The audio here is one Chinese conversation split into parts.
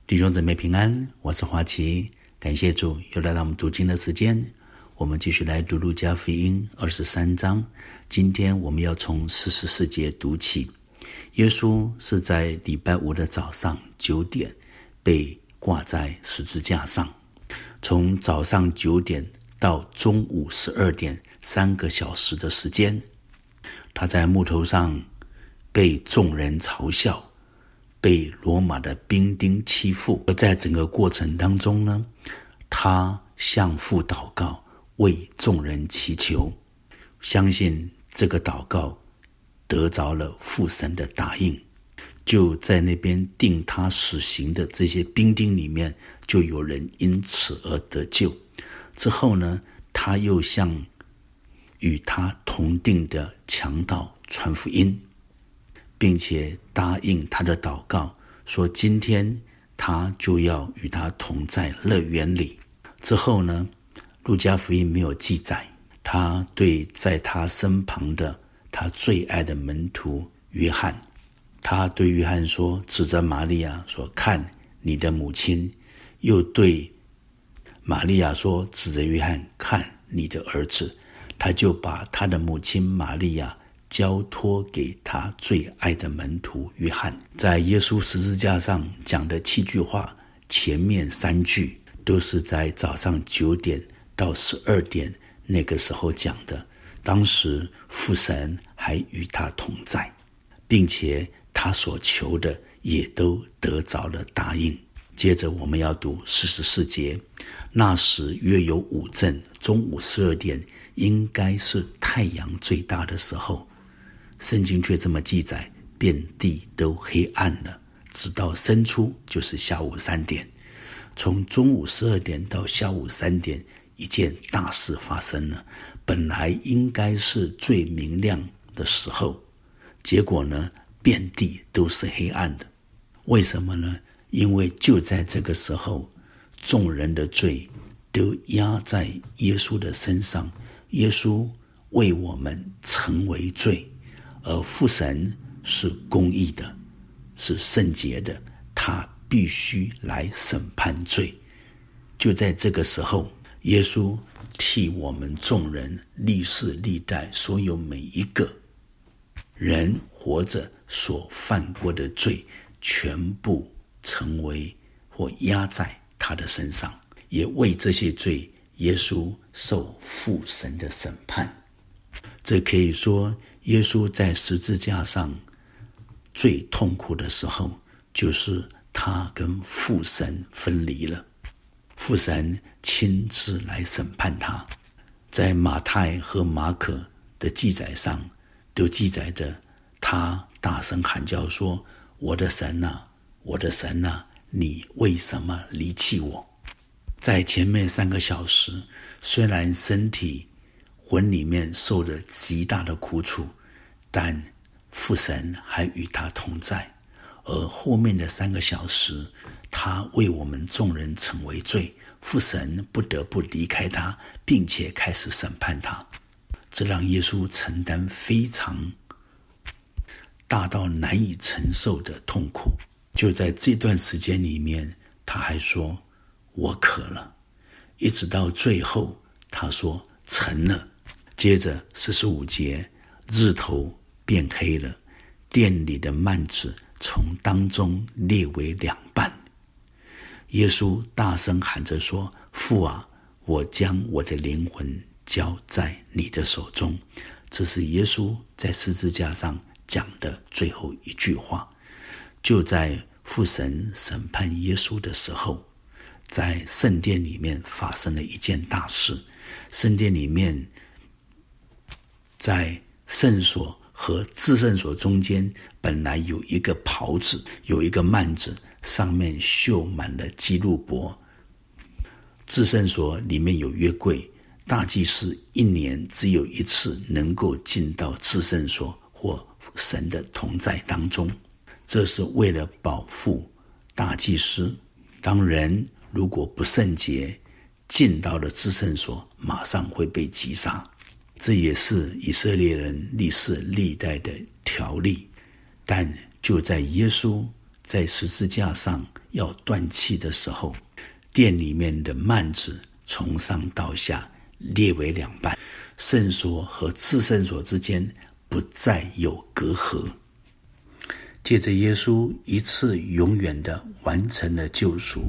弟兄姊妹平安，我是华奇，感谢主又来到我们读经的时间。我们继续来读路加福音23章，今天我们要从44节读起。耶稣是在礼拜五的早上9点被挂在十字架上，从早上9点到中午12点3个小时的时间，他在木头上被众人嘲笑，被罗马的兵丁欺负。而在整个过程当中呢，他向父祷告，为众人祈求，相信这个祷告得着了父神的答应。就在那边定他死刑的这些兵丁里面，就有人因此而得救。之后呢，他又向与他同定的强盗传福音，并且答应他的祷告，说今天他就要与他同在乐园里。之后呢，路加福音没有记载，他对在他身旁的他最爱的门徒约翰，他对约翰说，指着玛利亚说，看你的母亲。又对玛利亚说，指着约翰，看你的儿子。他就把他的母亲玛利亚交托给他最爱的门徒约翰。在耶稣十字架上讲的7句话，前面3句都是在早上9点到12点那个时候讲的。当时父神还与他同在，并且他所求的也都得着了答应。接着我们要读44节，那时约有5阵，中午12点，应该是太阳最大的时候。圣经却这么记载，遍地都黑暗了，直到申初，就是下午3点。从中午12点到下午3点，一件大事发生了。本来应该是最明亮的时候，结果呢，遍地都是黑暗的。为什么呢？因为就在这个时候，众人的罪都压在耶稣的身上，耶稣为我们成为罪，而父神是公义的，是圣洁的，他必须来审判罪。就在这个时候，耶稣替我们众人历世历代所有每一个人活着所犯过的罪，全部成为或压在他的身上，也为这些罪，耶稣受父神的审判。这可以说，耶稣在十字架上最痛苦的时候，就是他跟父神分离了，父神亲自来审判他。在马太和马可的记载上，都记载着他大声喊叫说，我的神啊，我的神啊，你为什么离弃我？在前面3个小时，虽然身体魂里面受着极大的苦楚，但父神还与他同在。而后面的3个小时，他为我们众人成为罪，父神不得不离开他，并且开始审判他。这让耶稣承担非常大到难以承受的痛苦。就在这段时间里面，他还说我渴了，一直到最后他说成了。接着45节，日头变黑了，殿里的幔子从当中裂为2半。耶稣大声喊着说，父啊，我将我的灵魂交在你的手中。这是耶稣在十字架上讲的最后一句话。就在父神审判耶稣的时候，在圣殿里面发生了一件大事。圣殿里面，在圣所和至圣所中间，本来有一个袍子，有一个幔子，上面绣满了基路伯。至圣所里面有约柜，大祭司1年只有1次能够进到至圣所或神的同在当中。这是为了保护大祭司，当人如果不圣洁进到了至圣所，马上会被击杀。这也是以色列人历世历代的条例。但就在耶稣在十字架上要断气的时候，殿里面的幔子从上到下裂为两半，圣所和至圣所之间不再有隔阂。借着耶稣一次永远的完成了救赎，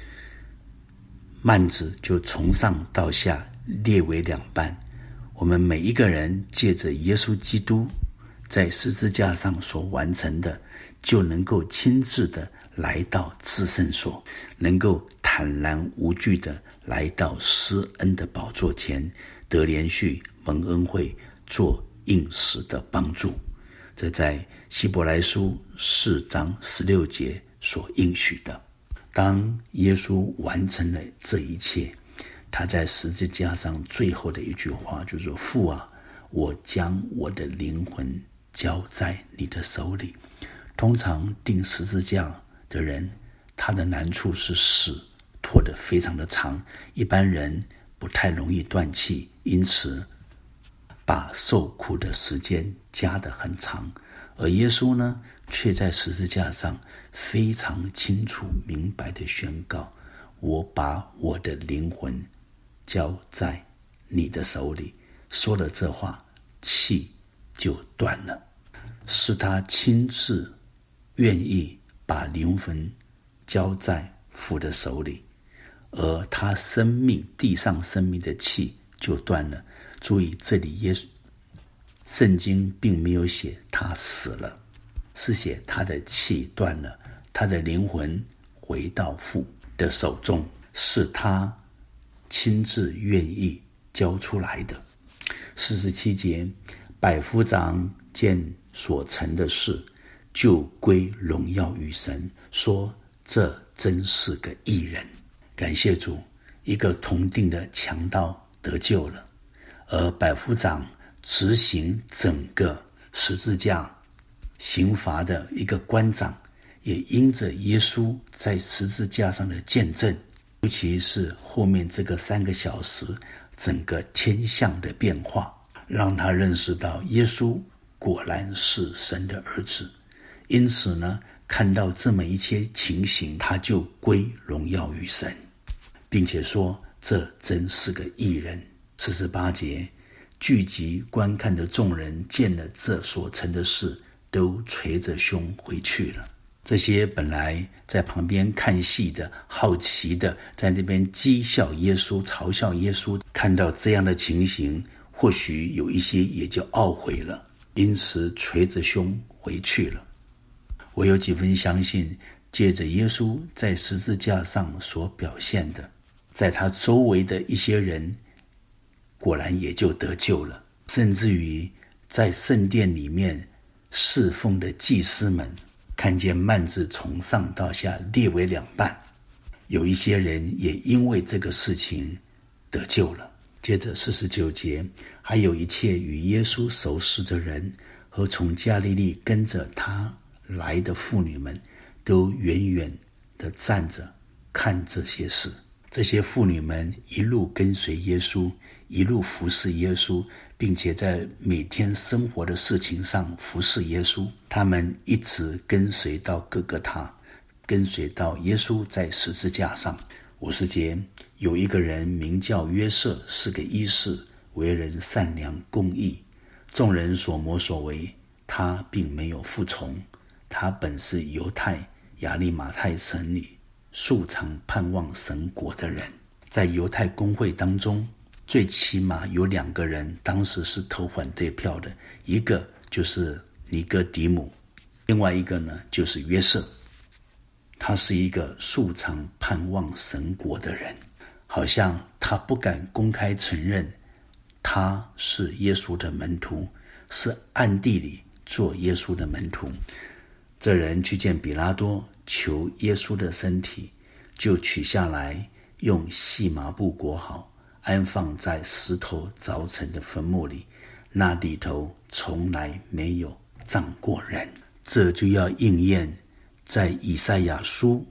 幔子就从上到下裂为两半。我们每一个人借着耶稣基督在十字架上所完成的，就能够亲自的来到至圣所，能够坦然无惧的来到施恩的宝座前，得连续蒙恩惠，做应时的帮助。这在希伯来书4章16节所应许的。当耶稣完成了这一切，他在十字架上最后的一句话就是说，父啊，我将我的灵魂交在你的手里。通常钉十字架的人，他的难处是死拖得非常的长，一般人不太容易断气，因此把受苦的时间加得很长。而耶稣呢，却在十字架上非常清楚明白地宣告，我把我的灵魂交在你的手里。说了这话，气就断了，是他亲自愿意把灵魂交在父的手里，而他生命地上生命的气就断了。注意，这里圣经并没有写他死了，是写他的气断了，他的灵魂回到父的手中，是他亲自愿意交出来的。47节，百夫长见所成的事，就归荣耀于神，说这真是个义人。感谢主，一个同定的强盗得救了，而百夫长执行整个十字架刑罚的一个官长，也因着耶稣在十字架上的见证，尤其是后面这个3个小时整个天象的变化，让他认识到耶稣果然是神的儿子。因此呢，看到这么一些情形，他就归荣耀于神，并且说这真是个义人。48节，聚集观看的众人见了这所成的事，都捶着胸回去了。这些本来在旁边看戏的、好奇的，在那边讥笑耶稣、嘲笑耶稣，看到这样的情形，或许有一些也就懊悔了，因此捶着胸回去了。我有几分相信，借着耶稣在十字架上所表现的，在他周围的一些人果然也就得救了，甚至于在圣殿里面侍奉的祭司们看见幔子从上到下裂为两半，有一些人也因为这个事情得救了。接着49节，还有一切与耶稣熟识的人和从加利利跟着他来的妇女们，都远远地站着看这些事。这些妇女们一路跟随耶稣，一路服侍耶稣，并且在每天生活的事情上服侍耶稣。他们一直跟随到各个他，跟随到耶稣在十字架上。50节，有一个人名叫约瑟，是个医士，为人善良公义，众人所谋所为，他并没有服从。他本是犹太亚利马太城里素常盼望神国的人。在犹太公会当中，最起码有2个人当时是投反对票的，一个就是尼哥底母，另外一个呢就是约瑟。他是一个素常盼望神国的人，好像他不敢公开承认他是耶稣的门徒，是暗地里做耶稣的门徒。这人去见比拉多，求耶稣的身体，就取下来，用细麻布裹好，安放在石头凿成的坟墓里，那里头从来没有葬过人。这就要应验在以赛亚书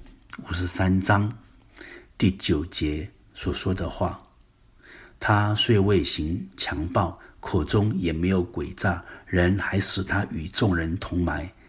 53章第9节所说的话，他虽未行强暴，口中也没有诡诈，人还使他与众人同埋，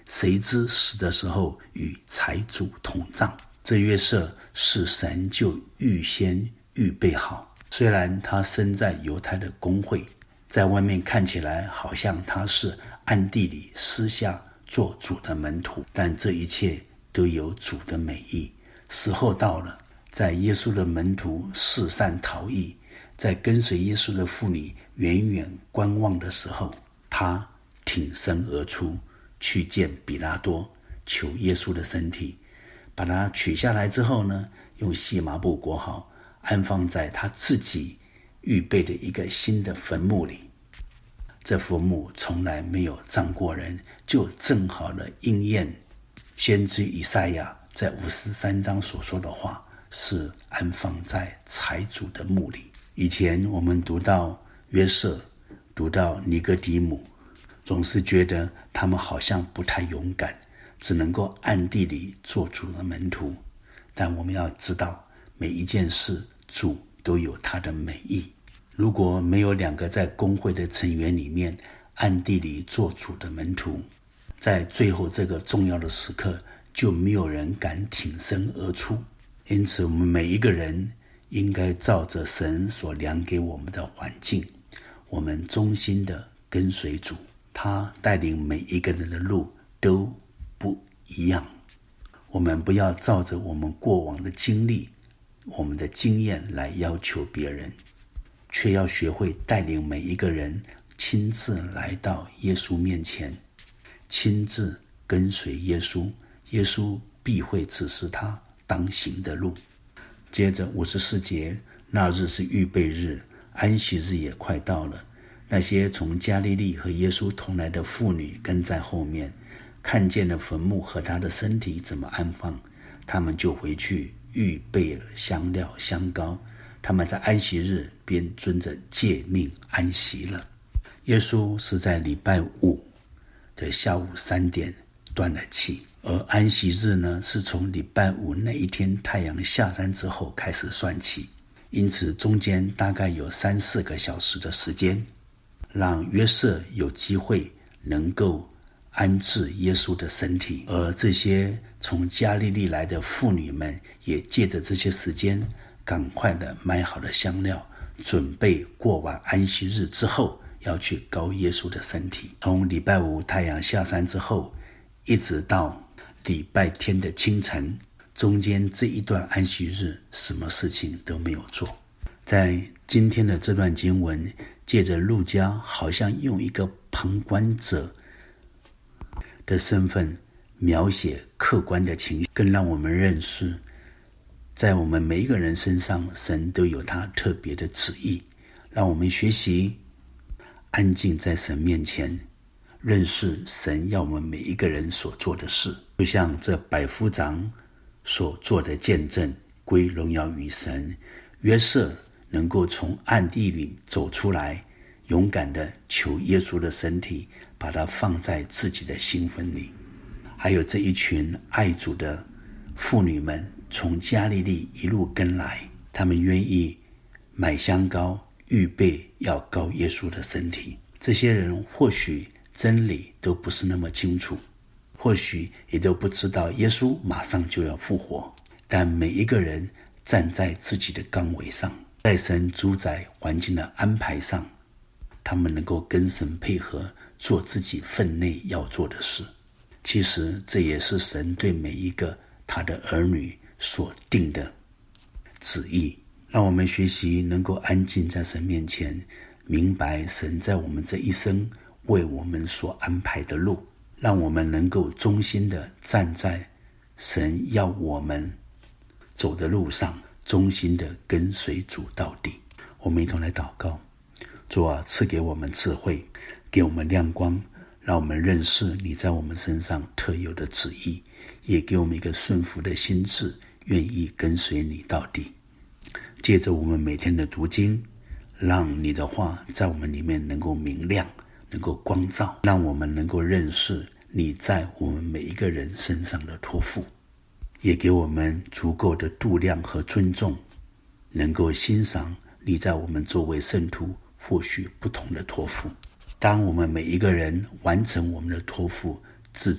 谁知死的时候与财主同葬。这约瑟是神就预先预备好，虽然他身在犹太的公会，在外面看起来好像他是暗地里私下做主的门徒，但这一切都有主的美意。时候到了，在耶稣的门徒四散逃逸，在跟随耶稣的妇女远远观望的时候，他挺身而出，去见比拉多，求耶稣的身体。把它取下来之后呢，用细麻布裹好，安放在他自己预备的一个新的坟墓里。这坟墓从来没有葬过人，就正好的应验先知以赛亚在53章所说的话，是安放在财主的墓里。以前我们读到约瑟，读到尼哥底母，总是觉得他们好像不太勇敢，只能够暗地里做主的门徒。但我们要知道，每一件事主都有他的美意。如果没有2个在公会的成员里面暗地里做主的门徒，在最后这个重要的时刻，就没有人敢挺身而出。因此我们每一个人应该照着神所量给我们的环境，我们忠心的跟随主，他带领每一个人的路都不一样。我们不要照着我们过往的经历，我们的经验来要求别人，却要学会带领每一个人亲自来到耶稣面前，亲自跟随耶稣，耶稣必会指示他当行的路。接着54节，那日是预备日，安息日也快到了。那些从加利利和耶稣同来的妇女跟在后面，看见了坟墓和他的身体怎么安放，他们就回去预备了香料香膏。他们在安息日便遵着诫命安息了。耶稣是在礼拜5的下午3点断了气，而安息日呢，是从礼拜5那一天太阳下山之后开始算起，因此中间大概有3-4个小时的时间，让约瑟有机会能够安置耶稣的身体。而这些从加利利来的妇女们也借着这些时间，赶快的买好了香料，准备过完安息日之后要去膏耶稣的身体。从礼拜5太阳下山之后，一直到礼拜天的清晨，中间这一段安息日什么事情都没有做。在今天的这段经文，借着路加好像用一个旁观者的身份描写客观的情形，更让我们认识在我们每一个人身上，神都有他特别的旨意，让我们学习安静在神面前，认识神要我们每一个人所做的事。就像这百夫长所做的见证，归荣耀于神。约瑟能够从暗地里走出来，勇敢的求耶稣的身体，把它放在自己的心坟里。还有这一群爱主的妇女们，从加利利一路跟来，他们愿意买香膏，预备要膏耶稣的身体。这些人或许真理都不是那么清楚，或许也都不知道耶稣马上就要复活，但每一个人站在自己的岗位上，在神主宰环境的安排上，他们能够跟神配合，做自己分内要做的事。其实这也是神对每一个他的儿女所定的旨意，让我们学习能够安静在神面前，明白神在我们这一生为我们所安排的路，让我们能够忠心的站在神要我们走的路上，忠心的跟随主到底。我们一同来祷告。主啊，赐给我们智慧，给我们亮光，让我们认识你在我们身上特有的旨意，也给我们一个顺服的心志，愿意跟随你到底。借着我们每天的读经，让你的话在我们里面能够明亮，能够光照，让我们能够认识你在我们每一个人身上的托付，也给我们足够的度量和尊重，能够欣赏你在我们作为圣徒或许不同的托付。当我们每一个人完成我们的托付，至终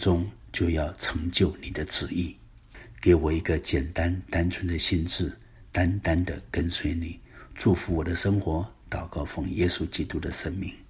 就要成就你的旨意。给我一个简单单纯的心志，单单的跟随你。祝福我的生活，祷告奉耶稣基督的圣名。